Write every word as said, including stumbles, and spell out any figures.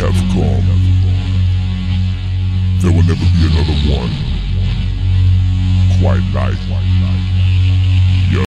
have come. There will never be another one quite like